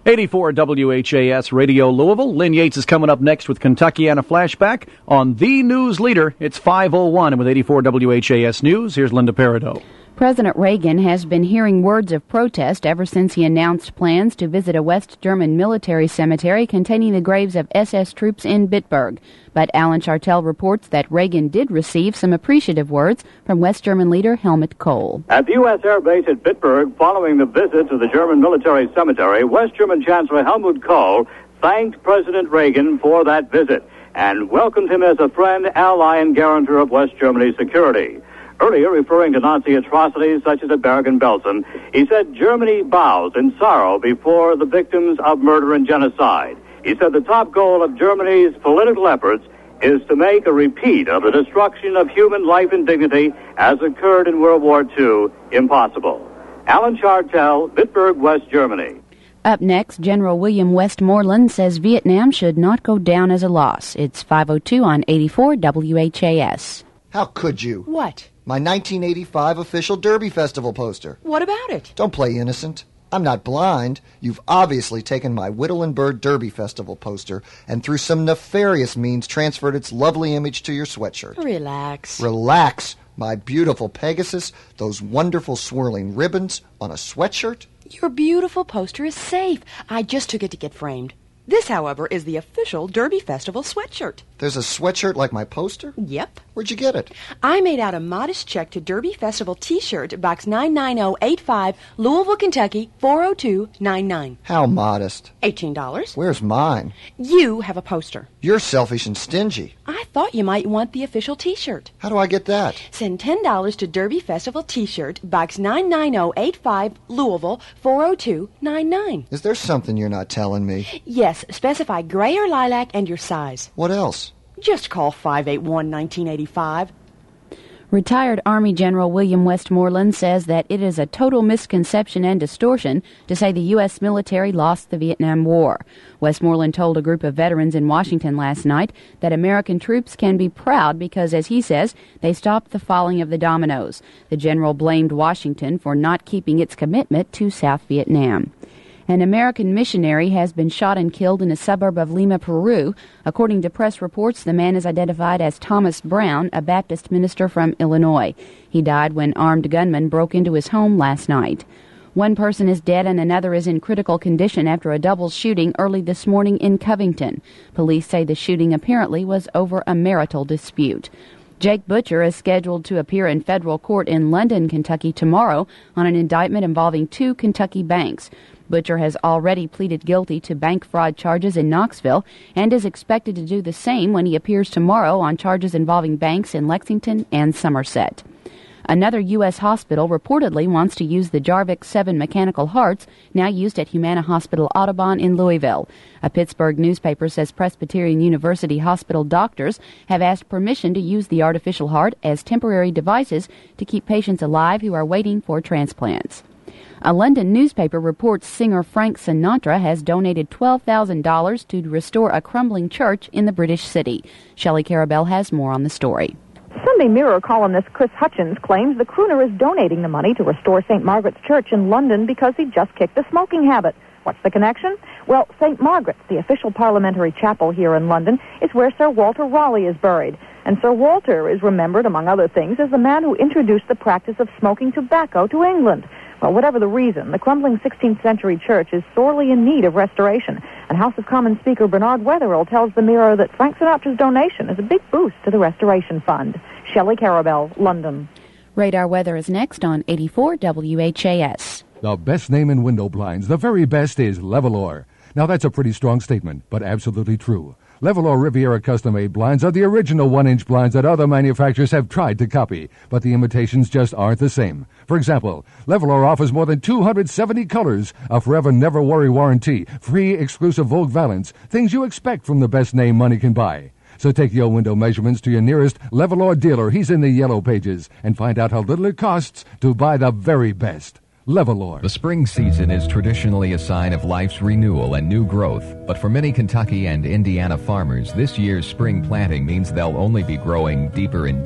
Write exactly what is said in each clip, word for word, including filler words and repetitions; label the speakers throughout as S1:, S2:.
S1: eighty-four W H A S Radio Louisville. Lynn Yates is coming up next with Kentuckiana Flashback on The News Leader. It's five oh one, and with eighty-four W H A S News, here's Linda Peridot.
S2: President Reagan has been hearing words of protest ever since he announced plans to visit a West German military cemetery containing the graves of S S troops in Bitburg. But Alan Chartel reports that Reagan did receive some appreciative words from West German leader Helmut Kohl.
S3: At the U S Air Base at Bitburg, following the visit to the German military cemetery, West German Chancellor Helmut Kohl thanked President Reagan for that visit and welcomed him as a friend, ally, and guarantor of West Germany's security. Earlier, referring to Nazi atrocities such as at Bergen-Belsen, he said Germany bows in sorrow before the victims of murder and genocide. He said the top goal of Germany's political efforts is to make a repeat of the destruction of human life and dignity as occurred in World War Two impossible. Alan Chartel, Bitburg, West Germany.
S2: Up next, General William Westmoreland says Vietnam should not go down as a loss. It's five oh two on eighty-four W H A S.
S4: How could you?
S5: What?
S4: My nineteen eighty-five official Derby Festival poster.
S5: What about it?
S4: Don't play innocent. I'm not blind. You've obviously taken my Whittle and Bird Derby Festival poster and through some nefarious means transferred its lovely image to your sweatshirt.
S5: Relax.
S4: Relax. My beautiful Pegasus, those wonderful swirling ribbons on a sweatshirt.
S5: Your beautiful poster is safe. I just took it to get framed. This, however, is the official Derby Festival sweatshirt.
S4: There's a sweatshirt like my poster?
S5: Yep.
S4: Where'd you get it?
S5: I made out a modest check to Derby Festival T-shirt, box nine nine zero eight five, Louisville, Kentucky, four oh two nine nine.
S4: How modest.
S5: eighteen dollars.
S4: Where's mine?
S5: You have a poster.
S4: You're selfish and stingy.
S5: I thought you might want the official T-shirt.
S4: How do I get that?
S5: Send ten dollars to Derby Festival T-shirt, box nine nine zero eight five, Louisville, four oh two nine nine.
S4: Is there something you're not telling me?
S5: Yes, specify gray or lilac and your size.
S4: What else?
S5: Just call five eight one, nineteen eighty-five.
S2: Retired Army General William Westmoreland says that it is a total misconception and distortion to say the U S military lost the Vietnam War. Westmoreland told a group of veterans in Washington last night that American troops can be proud because, as he says, they stopped the falling of the dominoes. The general blamed Washington for not keeping its commitment to South Vietnam. An American missionary has been shot and killed in a suburb of Lima, Peru. According to press reports, the man is identified as Thomas Brown, a Baptist minister from Illinois. He died when armed gunmen broke into his home last night. One person is dead and another is in critical condition after a double shooting early this morning in Covington. Police say the shooting apparently was over a marital dispute. Jake Butcher is scheduled to appear in federal court in London, Kentucky tomorrow on an indictment involving two Kentucky banks. Butcher has already pleaded guilty to bank fraud charges in Knoxville and is expected to do the same when he appears tomorrow on charges involving banks in Lexington and Somerset. Another U S hospital reportedly wants to use the Jarvik seven mechanical hearts now used at Humana Hospital Audubon in Louisville. A Pittsburgh newspaper says Presbyterian University Hospital doctors have asked permission to use the artificial heart as temporary devices to keep patients alive who are waiting for transplants. A London newspaper reports singer Frank Sinatra has donated twelve thousand dollars to restore a crumbling church in the British city. Shelley Carabell has more on the story.
S6: Sunday Mirror columnist Chris Hutchins claims the crooner is donating the money to restore Saint Margaret's Church in London because he just kicked the smoking habit. What's the connection? Well, Saint Margaret's, the official parliamentary chapel here in London, is where Sir Walter Raleigh is buried. And Sir Walter is remembered, among other things, as the man who introduced the practice of smoking tobacco to England. Well, whatever the reason, the crumbling sixteenth century church is sorely in need of restoration. And House of Commons Speaker Bernard Wetherill tells the Mirror that Frank Sinatra's donation is a big boost to the restoration fund. Shelley Carabell, London.
S2: Radar weather is next on eighty-four W H A S.
S7: The best name in window blinds, the very best, is Levolor. Now, that's a pretty strong statement, but absolutely true. Levolor Riviera custom-made blinds are the original one-inch blinds that other manufacturers have tried to copy, but the imitations just aren't the same. For example, Levolor offers more than two hundred seventy colors, a forever never-worry warranty, free exclusive Vogue Valance, things you expect from the best name money can buy. So take your window measurements to your nearest Levolor dealer, he's in the yellow pages, and find out how little it costs to buy the very best. Levolor.
S8: The spring season is traditionally a sign of life's renewal and new growth, but for many Kentucky and Indiana farmers, this year's spring planting means they'll only be growing deeper in debt.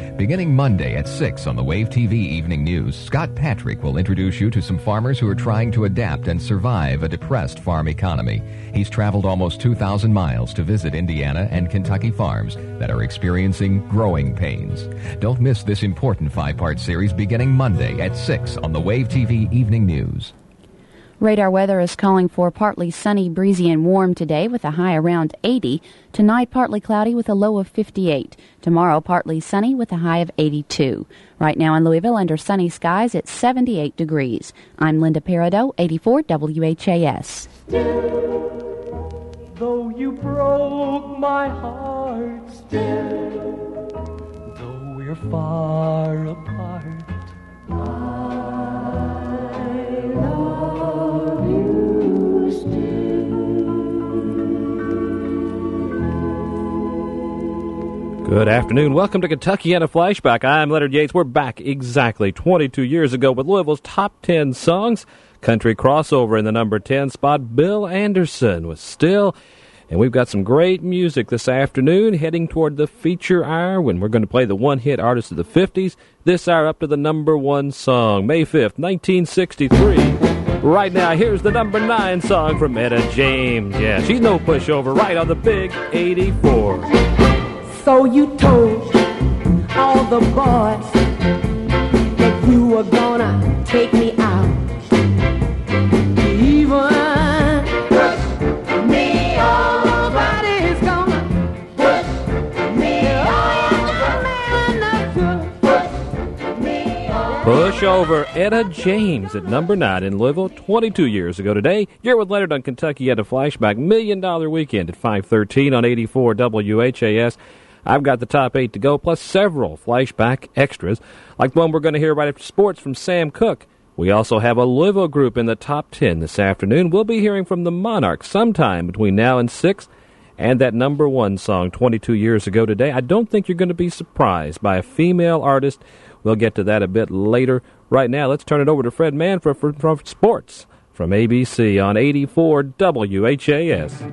S8: Beginning Monday at six on the Wave T V Evening News, Scott Patrick will introduce you to some farmers who are trying to adapt and survive a depressed farm economy. He's traveled almost two thousand miles to visit Indiana and Kentucky farms that are experiencing growing pains. Don't miss this important five-part series beginning Monday at six on the Wave T V Evening News.
S2: Radar weather is calling for partly sunny, breezy, and warm today with a high around eighty. Tonight, partly cloudy with a low of fifty-eight. Tomorrow, partly sunny with a high of eighty-two. Right now in Louisville, under sunny skies, it's seventy-eight degrees. I'm Linda Peridot, eighty-four W H A S.
S9: Still, though you broke my heart, still, though we're far apart, I love you still.
S10: Good afternoon. Welcome to Kentuckiana Flashback. I'm Leonard Yates. We're back exactly twenty-two years ago with Louisville's top ten songs. Country crossover in the number ten spot. Bill Anderson was Still. And we've got some great music this afternoon heading toward the feature hour when we're going to play the one-hit artists of the fifties. This hour up to the number one song, May fifth, nineteen sixty-three. Right now, here's the number nine song from Etta James. Yeah, she's no pushover, right on the big eighty-four.
S11: So you told all the boys that you were gonna take me out. Even push me off. Nobody's gonna push me off.
S10: Push over Etta James at number nine in Louisville twenty-two years ago today. You're with Leonard on Kentuckiana Flashback. Million Dollar Weekend at five thirteen on eighty-four W H A S. I've got the top eight to go, plus several flashback extras, like the one we're going to hear right after sports from Sam Cooke. We also have a Louisville group in the top ten this afternoon. We'll be hearing from the Monarchs sometime between now and six, and that number one song twenty-two years ago today. I don't think you're going to be surprised by a female artist. We'll get to that a bit later. Right now, let's turn it over to Fred Manfred for, for, for sports from A B C on eighty-four W H A S.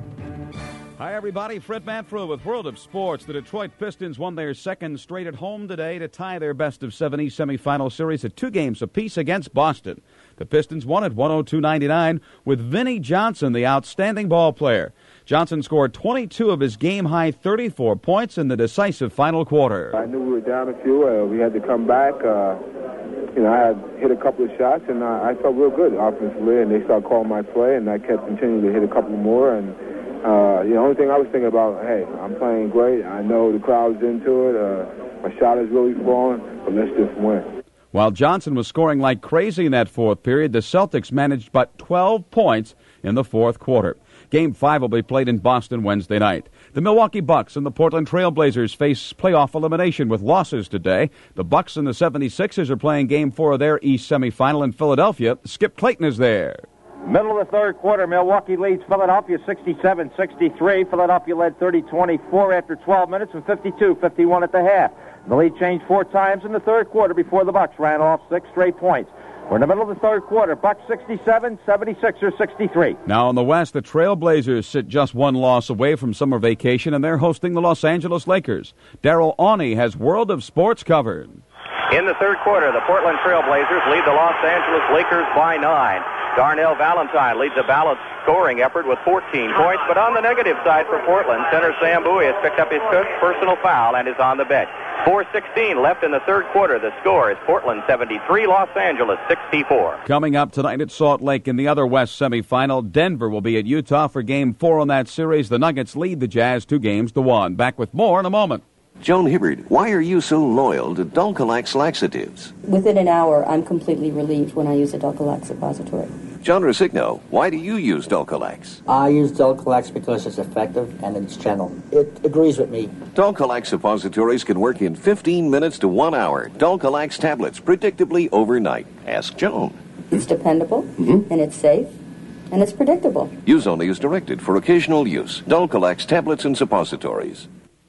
S12: Hi, everybody. Fred Manfred with World of Sports. The Detroit Pistons won their second straight at home today to tie their best-of-seven East semifinal series at two games apiece against Boston. The Pistons won at one oh two ninety-nine with Vinnie Johnson, the outstanding ball player. Johnson scored twenty-two of his game-high thirty-four points in the decisive final quarter.
S13: I knew we were down a few. Uh, we had to come back. Uh, you know, I had hit a couple of shots, and I, I felt real good offensively, and they started calling my play, and I kept continuing to hit a couple more, and Uh, the only thing I was thinking about, hey, I'm playing great. I know the crowd's into it. Uh, my shot is really falling, but let's just win.
S12: While Johnson was scoring like crazy in that fourth period, the Celtics managed but twelve points in the fourth quarter. Game five will be played in Boston Wednesday night. The Milwaukee Bucks and the Portland Trail Blazers face playoff elimination with losses today. The Bucks and the seventy-sixers are playing Game four of their East semifinal in Philadelphia. Skip Clayton is there.
S14: Middle of the third quarter, Milwaukee leads Philadelphia sixty-seven sixty-three. Philadelphia led thirty twenty-four after twelve minutes and fifty-two fifty-one at the half. The lead changed four times in the third quarter before the Bucks ran off six straight points. We're in the middle of the third quarter. Bucks sixty-seven, seventy-sixers sixty-three.
S12: Now in the West, the Trail Blazers sit just one loss away from summer vacation, and they're hosting the Los Angeles Lakers. Darrell Awney has World of Sports covered.
S15: In the third quarter, the Portland Trail Blazers lead the Los Angeles Lakers by nine. Darnell Valentine leads a balanced scoring effort with fourteen points, but on the negative side for Portland, center Sam Bowie has picked up his fifth personal foul and is on the bench. four sixteen left in the third quarter. The score is Portland seventy-three, Los Angeles sixty-four.
S12: Coming up tonight at Salt Lake in the other West semifinal, Denver will be at Utah for Game four on that series. The Nuggets lead the Jazz two games to one. Back with more in a moment.
S16: Joan Hibbard, why are you so loyal to Dulcolax laxatives?
S17: Within an hour, I'm completely relieved when I use a Dulcolax suppository.
S16: John Rosigno, why do you use Dulcolax?
S18: I use Dulcolax because it's effective and it's gentle. It agrees with me.
S16: Dulcolax suppositories can work in fifteen minutes to one hour. Dulcolax tablets, predictably overnight. Ask Joan.
S17: It's dependable, mm-hmm. and it's safe, and it's predictable.
S16: Use only as directed for occasional use. Dulcolax tablets and suppositories.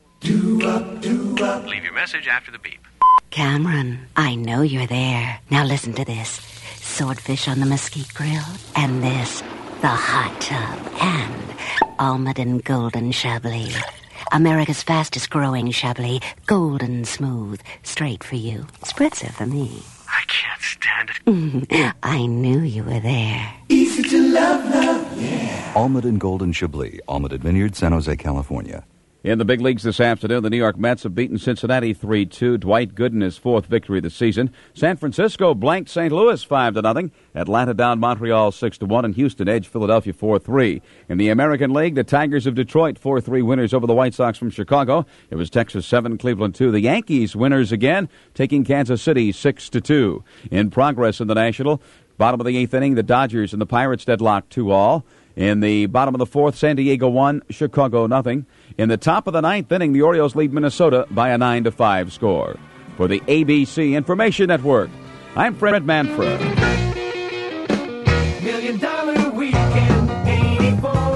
S19: Do up, do up. Leave your message after the beep.
S20: Cameron, I know you're there. Now listen to this. Swordfish on the mesquite grill, and this, the hot tub, and almond and golden chablis. America's fastest growing Chablis, golden smooth, straight for you, spritzer for me.
S19: I can't stand it.
S20: I knew you were there.
S19: Easy to love, love, yeah.
S21: Almond Golden Chablis, Almond Vineyard, San Jose, California.
S12: In the big leagues this afternoon, the New York Mets have beaten Cincinnati three two. Dwight Gooden, his fourth victory of the season. San Francisco blanked Saint Louis five to nothing. Atlanta down Montreal six to one, and Houston edged Philadelphia four three. In the American League, the Tigers of Detroit four three winners over the White Sox from Chicago. It was Texas seven, Cleveland two. The Yankees winners again, taking Kansas City six to two. In progress in the National, bottom of the eighth inning, the Dodgers and the Pirates deadlocked two all. In the bottom of the fourth, San Diego one, Chicago nothing. In the top of the ninth inning, the Orioles lead Minnesota by a nine to five score. For the A B C Information Network, I'm Fred Manfred.
S9: Million Dollar Weekend, eighty-four,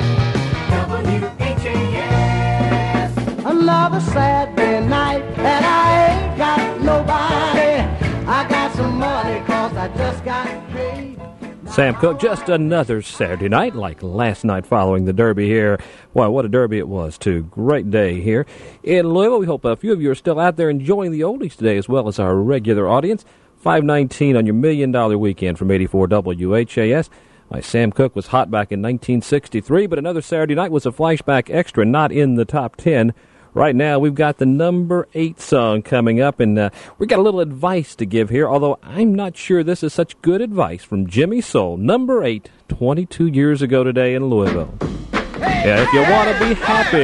S9: W H A S.
S11: Another Saturday night, and I ain't got nobody. I got some money, cause I just got paid.
S10: Sam Cooke, just another Saturday night, like last night following the Derby here. Wow, what a Derby it was, too. Great day here in Louisville. We hope a few of you are still out there enjoying the oldies today, as well as our regular audience. five nineteen on your Million Dollar Weekend from eighty-four W H A S. My Sam Cooke was hot back in nineteen sixty-three, but another Saturday night was a flashback extra, not in the top ten. Right now, we've got the number eight song coming up, and uh, we got a little advice to give here, although I'm not sure this is such good advice from Jimmy Soul. Number eight, twenty-two years ago today in Louisville. Yeah, if you want to be happy.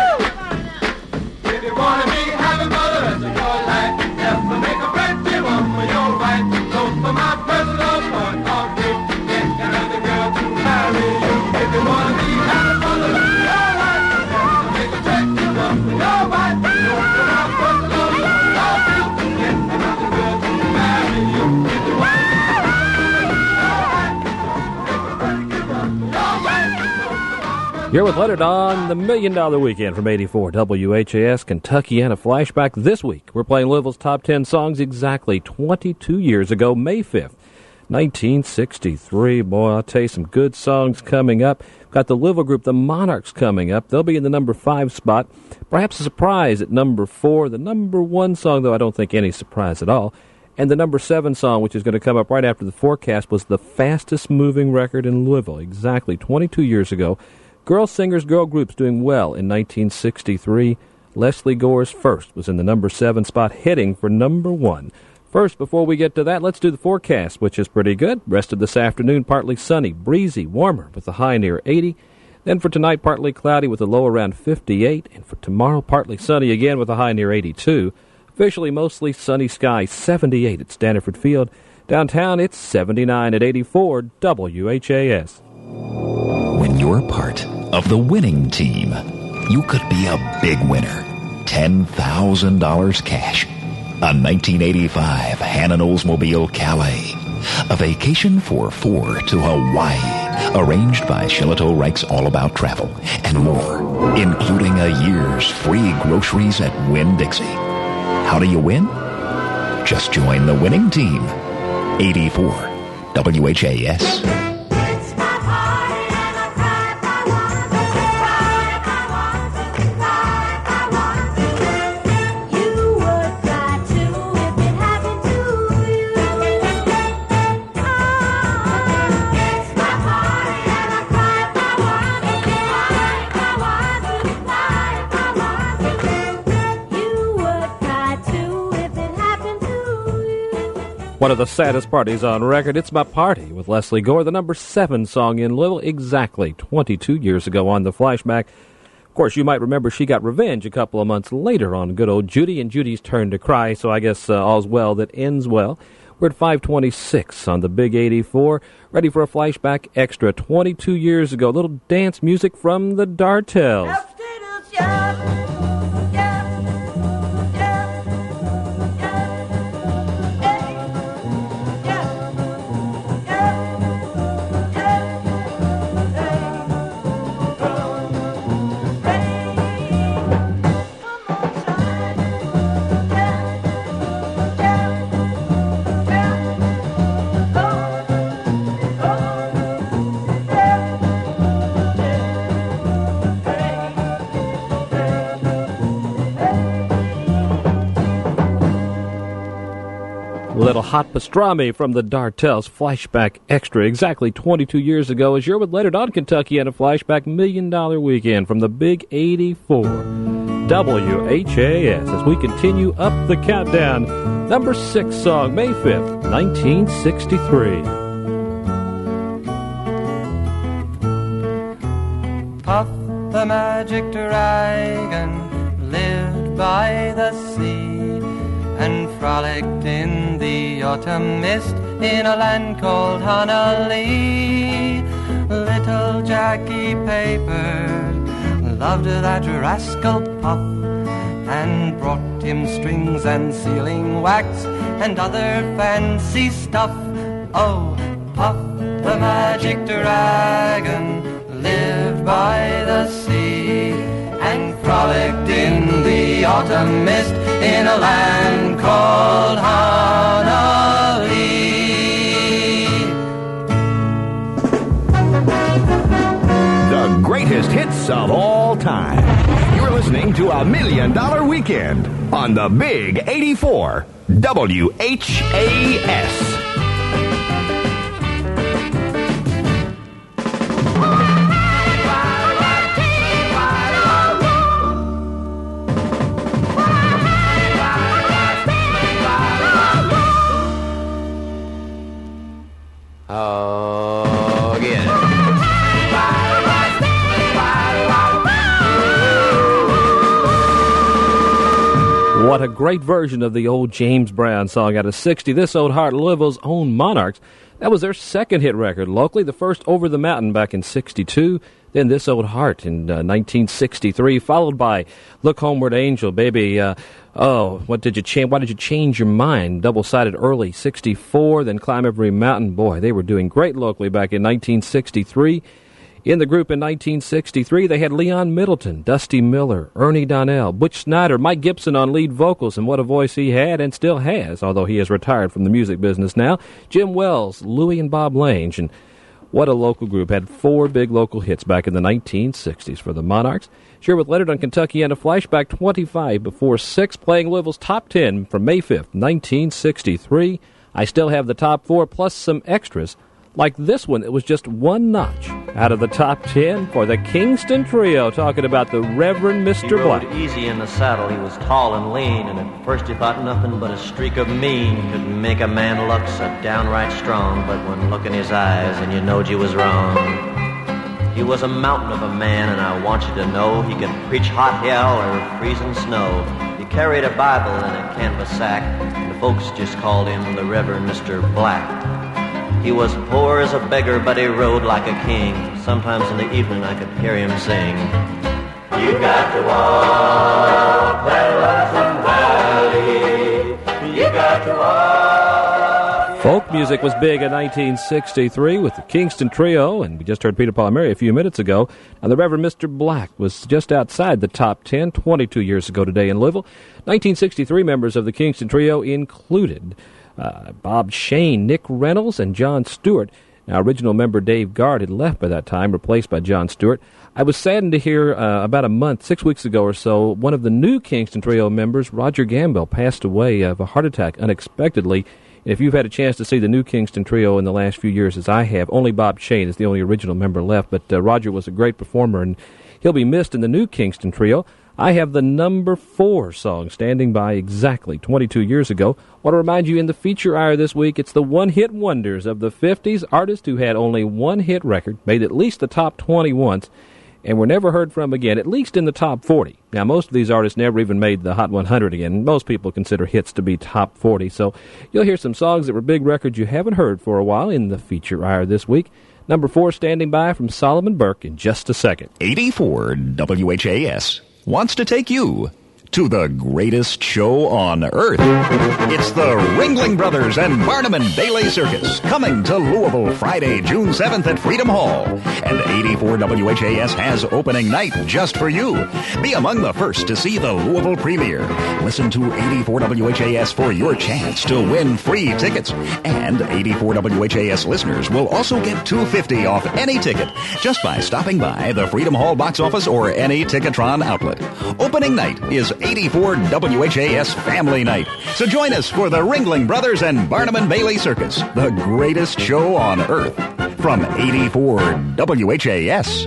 S9: If you want to be happy for the rest of your life, never make a friend, give up for your right. So for my personal point of view, get another girl to marry you. If you want to be happy for the rest of your life, never make a friend, give up for your right. So for my personal point of view, get another girl to marry you. If you want to be
S10: You're with Leonard on the Million Dollar Weekend from eighty-four W H A S, Kentuckiana Flashback. This week, we're playing Louisville's top ten songs exactly twenty-two years ago, May fifth, nineteen sixty-three. Boy, I'll tell you some good songs coming up. We've got the Louisville group, the Monarchs, coming up. They'll be in the number five spot. Perhaps a surprise at number four. The number one song, though, I don't think any surprise at all. And the number seven song, which is going to come up right after the forecast, was the fastest moving record in Louisville, exactly twenty-two years ago. Girl singers, girl groups doing well in nineteen sixty-three. Leslie Gore's First was in the number seven spot, heading for number one. First, before we get to that, let's do the forecast, which is pretty good. Rest of this afternoon, partly sunny, breezy, warmer with a high near eighty. Then for tonight, partly cloudy with a low around fifty-eight. And for tomorrow, partly sunny again with a high near eighty-two. Officially mostly sunny skies, seventy-eight at Stanford Field. Downtown, it's seventy-nine at eighty-four W H A S.
S22: When you're part of the winning team, you could be a big winner. ten thousand dollars cash. A nineteen eighty-five Hannon Oldsmobile Calais. A vacation for four to Hawaii. Arranged by Shillito Reich's All About Travel. And more, including a year's free groceries at Winn-Dixie. How do you win? Just join the winning team. eighty-four W H A S.
S10: One of the saddest parties on record. It's My Party with Leslie Gore, the number seven song in Louisville, exactly twenty-two years ago on the Flashback. Of course, you might remember she got revenge a couple of months later on good old Judy and Judy's Turn to Cry, so I guess uh, all's well that ends well. We're at five twenty-six on the Big eighty-four, ready for a Flashback Extra twenty-two years ago. A little dance music from the Dartels. little hot pastrami from the Dartels Flashback Extra. Exactly twenty-two years ago, as you're with Leonard on Kentucky and a Flashback Million Dollar Weekend from the Big eighty-four W H A S. As we continue up the countdown, number six song, May fifth, nineteen sixty-three.
S1: Puff the magic dragon lived by the sea and frolicked in the autumn mist in a land called Honolulu. Little Jackie Paper loved that rascal Puff and brought him strings and sealing wax and other fancy stuff. Oh, Puff the magic dragon lived by the sea and frolicked in the autumn mist in a land called Honolulu.
S3: The greatest hits of all time. You're listening to a Million Dollar Weekend on the Big eighty-four W H A S.
S10: Oh, again. What a great version of the old James Brown song out of sixty. This old heart, Louisville's own Monarchs. That was their second hit record locally, the first Over the Mountain back in sixty-two. Then This Old Heart in uh, nineteen sixty-three, followed by Look Homeward Angel, baby. Uh, oh, what did you change? Why did you change your mind? Double-sided early, sixty-four. Then Climb Every Mountain. Boy, they were doing great locally back in nineteen sixty-three. In the group in nineteen sixty-three, they had Leon Middleton, Dusty Miller, Ernie Donnell, Butch Snyder, Mike Gibson on lead vocals, and what a voice he had and still has, although he has retired from the music business now. Jim Wells, Louie and Bob Lange, and what a local group. Had four big local hits back in the nineteen sixties for the Monarchs. Sure, with Leonard on Kentucky and a Flashback twenty-five before six, playing Louisville's top ten from May fifth, nineteen sixty-three. I still have the top four plus some extras, like this one. It was just one notch out of the top ten for the Kingston Trio, talking about the Reverend Mister
S23: He rode
S10: Black.
S23: easy in the saddle, he was tall and lean, and at first he thought nothing but a streak of mean could make a man look so downright strong. But when look in his eyes and you knowed you was wrong. He was a mountain of a man, and I want you to know he could preach hot hell or freezing snow. He carried a Bible in a canvas sack, and the folks just called him the Reverend Mister Black. He was poor as a beggar, but he rode like a king. Sometimes in the evening I could hear him sing. You got to walk that lonesome valley. You got to walk.
S10: Folk music was big in nineteen sixty-three with the Kingston Trio, and we just heard Peter Palmieri a few minutes ago. And the Reverend Mister Black was just outside the top ten twenty-two years ago today in Louisville. nineteen sixty-three members of the Kingston Trio included Uh, Bob Shane, Nick Reynolds, and John Stewart. Now, original member Dave Guard had left by that time, replaced by John Stewart. I was saddened to hear uh, about a month, six weeks ago or so, one of the new Kingston Trio members, Roger Gamble, passed away of a heart attack unexpectedly. And if you've had a chance to see the new Kingston Trio in the last few years, as I have, only Bob Shane is the only original member left, but uh, Roger was a great performer, and he'll be missed in the new Kingston Trio. I have the number four song standing by exactly twenty-two years ago. I want to remind you in the feature hour this week, it's the one-hit wonders of the fifties, artists who had only one hit record, made at least the top twenty once, and were never heard from again, at least in the top forty. Now, most of these artists never even made the Hot one hundred again. Most people consider hits to be top forty, so you'll hear some songs that were big records you haven't heard for a while in the feature hour this week. Number four standing by from Solomon Burke in just a second.
S22: eighty-four W H A S wants to take you to the greatest show on earth. It's the Ringling Brothers and Barnum and Bailey Circus, coming to Louisville Friday, June seventh at Freedom Hall. And eighty-four W H A S has opening night just for you. Be among the first to see the Louisville premiere. Listen to eighty-four W H A S for your chance to win free tickets. And eighty-four W H A S listeners will also get two hundred fifty dollars off any ticket just by stopping by the Freedom Hall box office or any Ticketron outlet. Opening night is eighty-four W H A S Family Night. So join us for the Ringling Brothers and Barnum and Bailey Circus, the greatest show on earth. From eighty-four W H A S.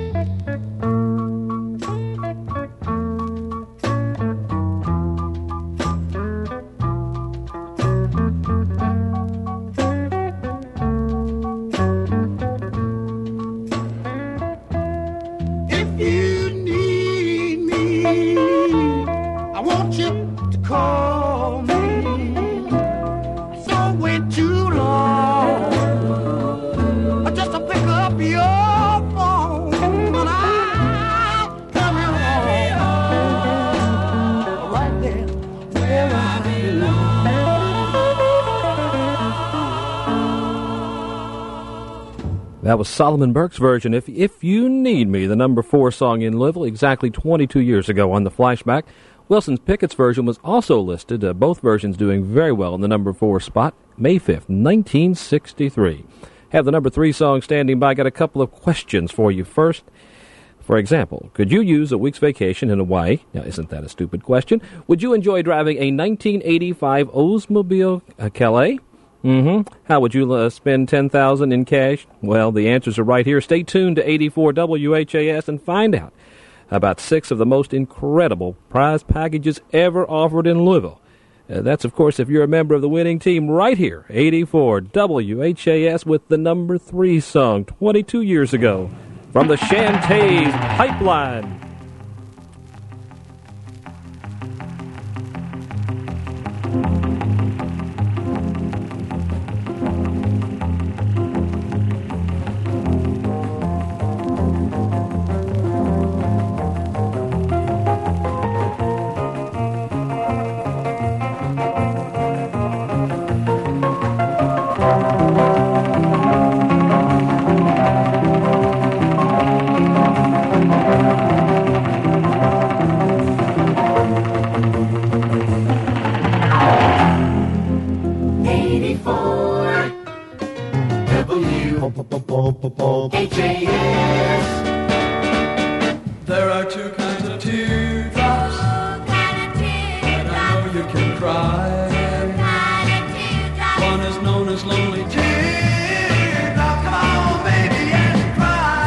S10: That was Solomon Burke's version, If If You Need Me, the number four song in Louisville, exactly twenty-two years ago on the Flashback. Wilson Pickett's version was also listed, uh, both versions doing very well in the number four spot, May fifth, nineteen sixty-three. Have the number three song standing by. Got a couple of questions for you first. For example, could you use a week's vacation in Hawaii? Now, isn't that a stupid question? Would you enjoy driving a nineteen eighty-five Oldsmobile uh, Calais? Mm-hmm. How would you uh, spend ten thousand dollars in cash? Well, the answers are right here. Stay tuned to eighty-four W H A S and find out about six of the most incredible prize packages ever offered in Louisville. Uh, that's, of course, if you're a member of the winning team right here, eighty-four W H A S with the number three song twenty-two years ago from the Shantays Pipeline.
S9: H A S. There are two kinds of teardrops, and I know you can cry. One is known as lonely teardrop. Come on, baby, and cry.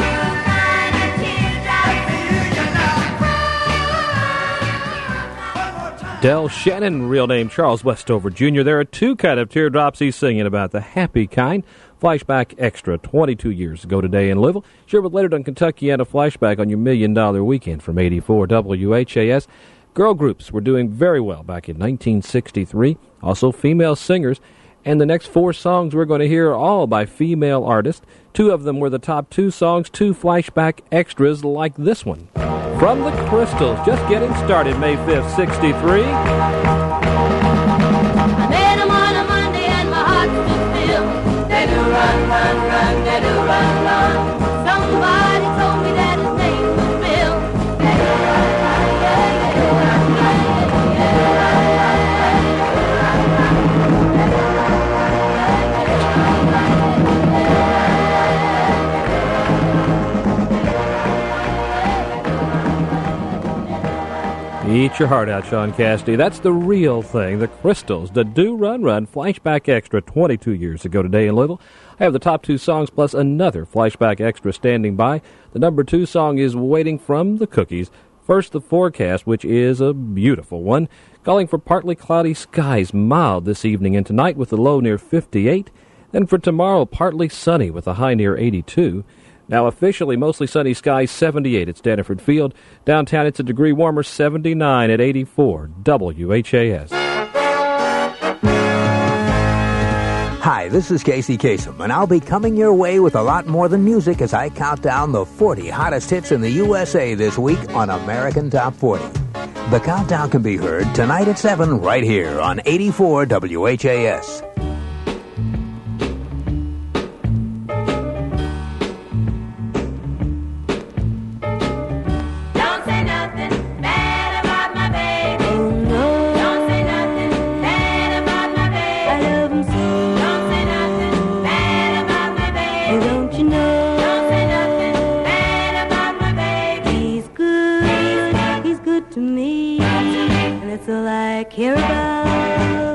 S10: Del Shannon, real name Charles Westover Junior There are two kind of teardrops he's singing about, the happy kind. Flashback Extra, twenty-two years ago today in Louisville. Sure, with Leonard on Kentucky and a flashback on your Million Dollar Weekend from eighty-four W H A S. Girl groups were doing very well back in nineteen sixty-three. Also female singers. And the next four songs we're going to hear are all by female artists. Two of them were the top two songs, two flashback extras like this one. From the Crystals, just getting started May fifth, sixty-three.
S9: I met him on a Monday and my heart stood still. They do run, run, run, they do run, run. Somebody told me that his name was Bill. They do run, run, yeah, they do run, run, yeah, they do run, run, they do run,
S10: Eat your heart out, Sean Cassidy. That's the real thing. The Crystals, the Do Run Run Flashback Extra twenty-two years ago today in Louisville. I have the top two songs plus another Flashback Extra standing by. The number two song is Waiting from the Cookies. First, the forecast, which is a beautiful one. Calling for partly cloudy skies, mild this evening and tonight with the low near fifty-eight. Then for tomorrow, partly sunny with a high near eighty-two. Now officially mostly sunny skies, seventy-eight at Stanford Field. Downtown it's a degree warmer, seventy-nine at eighty-four W H A S.
S4: Hi, this is Casey Kasem, and I'll be coming your way with a lot more than music as I count down the forty hottest hits in the U S A this week on American Top forty. The countdown can be heard tonight at seven right here on eighty-four W H A S.
S9: To me, and
S5: That's all I care about.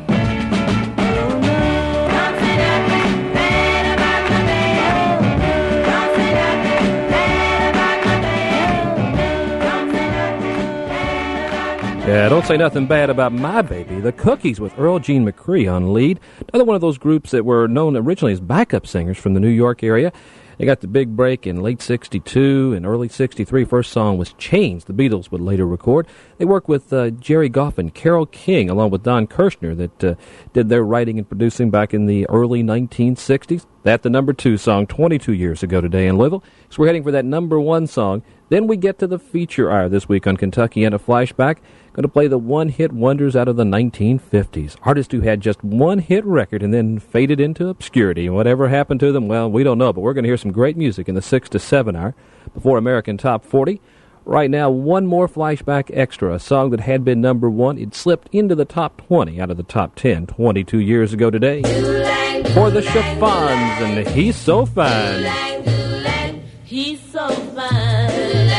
S10: Yeah, don't say nothing bad about my baby. The Cookies with Earl Jean McCree on lead. Another one of those groups that were known originally as backup singers from the New York area. They got the big break in late sixty-two and early sixty-three. First song was Chains, the Beatles would later record. They worked with uh, Jerry Goff and Carole King, along with Don Kirshner, that uh, did their writing and producing back in the early nineteen sixties. That the number two song twenty-two years ago today in Louisville. So we're heading for that number one song. Then we get to the feature hour this week on Kentucky and a Flashback. Going to play the one-hit wonders out of the nineteen fifties. Artists who had just one hit record and then faded into obscurity. And whatever happened to them, well, we don't know. But we're going to hear some great music in the six to seven hour before American Top forty. Right now, one more Flashback Extra, a song that had been number one. It slipped into the top twenty out of the top ten twenty-two years ago today. For the Chiffons, and He's So Fine.
S5: He's so fine.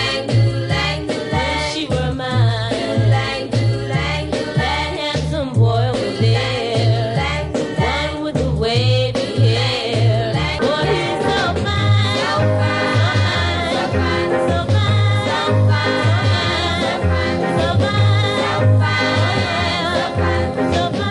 S5: She were mine. That handsome boy was there. One with the wavy hair. Boy, he's so fine. So fine. So fine. So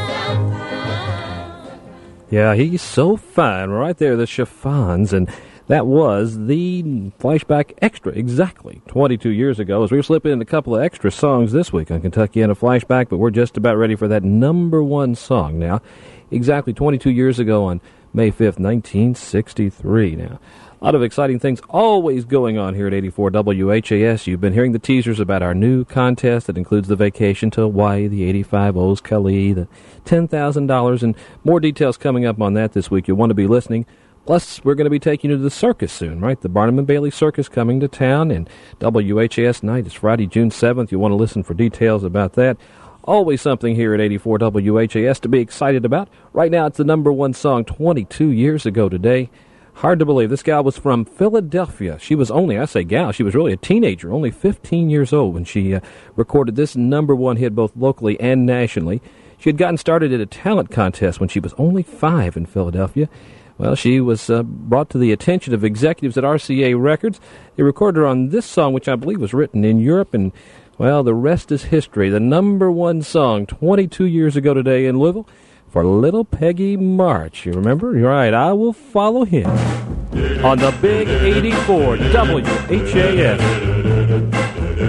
S5: fine.
S10: Yeah, he's so fine. Right there, the Chiffons, and that was the Flashback Extra, exactly, twenty-two years ago. As we were slipping in a couple of extra songs this week on Kentucky and a Flashback, but we're just about ready for that number one song now. Exactly twenty-two years ago on May fifth, nineteen sixty-three now. A lot of exciting things always going on here at eighty-four W H A S. You've been hearing the teasers about our new contest that includes the vacation to Hawaii, the eighty-five O's Kali, the ten thousand dollars, and more details coming up on that this week. You'll want to be listening. Plus, we're going to be taking you to the circus soon, right? The Barnum and Bailey Circus coming to town, and W H A S night is Friday, June seventh. You'll want to listen for details about that. Always something here at eighty-four W H A S to be excited about. Right now, it's the number one song twenty-two years ago today. Hard to believe. This gal was from Philadelphia. She was only, I say gal, she was really a teenager, only fifteen years old when she uh, recorded this number one hit both locally and nationally. She had gotten started at a talent contest when she was only five in Philadelphia. Well, she was uh, brought to the attention of executives at R C A Records. They recorded her on this song, which I believe was written in Europe, and, well, the rest is history. The number one song twenty-two years ago today in Louisville for Little Peggy March. You remember? You're right, I Will Follow Him on the Big eighty-four W H A S.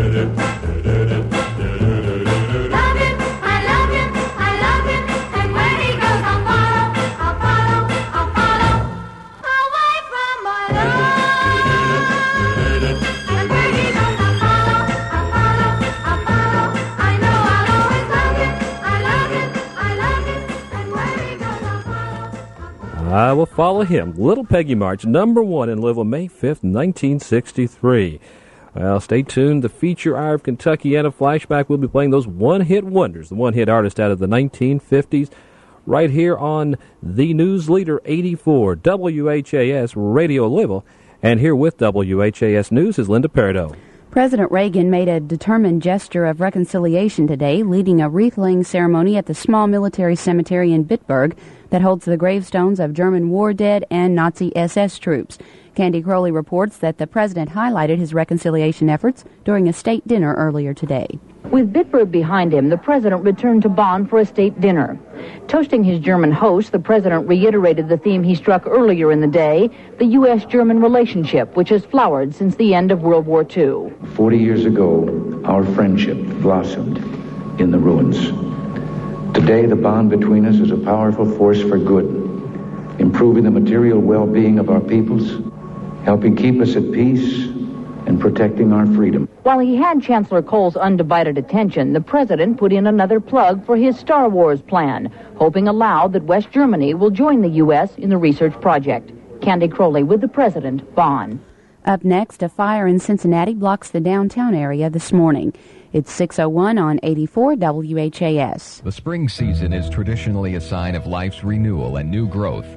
S10: I Will Follow Him. Little Peggy March, number one in Louisville, May fifth, nineteen sixty-three. Well, stay tuned. The feature hour of Kentuckiana Flashback will be playing those one-hit wonders, the one-hit artist out of the nineteen fifties, right here on the News Leader eighty-four W H A S Radio Louisville. And here with W H A S News is Linda Peridot.
S2: President Reagan made a determined gesture of reconciliation today, leading a wreath-laying ceremony at the small military cemetery in Bitburg that holds the gravestones of German war dead and Nazi S S troops. Candy Crowley reports that the president highlighted his reconciliation efforts during a state dinner earlier today.
S6: With Bitburg behind him, the president returned to Bonn for a state dinner. Toasting his German host, the president reiterated the theme he struck earlier in the day, the U S German relationship, which has flowered since the end of World War Two.
S7: Forty years ago, our friendship blossomed in the ruins. Today, the bond between us is a powerful force for good, improving the material well-being of our peoples, helping keep us at peace, and protecting our freedom.
S6: While he had Chancellor Kohl's undivided attention, the president put in another plug for his Star Wars plan, hoping aloud that West Germany will join the U S in the research project. Candy Crowley with the president, Bonn.
S2: Up next, a fire in Cincinnati blocks the downtown area this morning. It's six oh one on eighty-four W H A S.
S8: The spring season is traditionally a sign of life's renewal and new growth.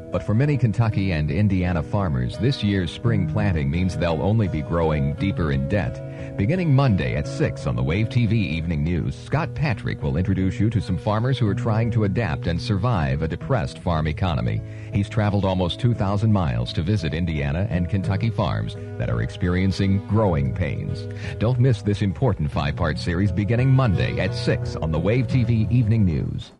S8: But for many Kentucky and Indiana farmers, this year's spring planting means they'll only be growing deeper in debt. Beginning Monday at six on the Wave T V Evening News, Scott Patrick will introduce you to some farmers who are trying to adapt and survive a depressed farm economy. He's traveled almost two thousand miles to visit Indiana and Kentucky farms that are experiencing growing pains. Don't miss this important five-part series beginning Monday at six on the Wave T V Evening News.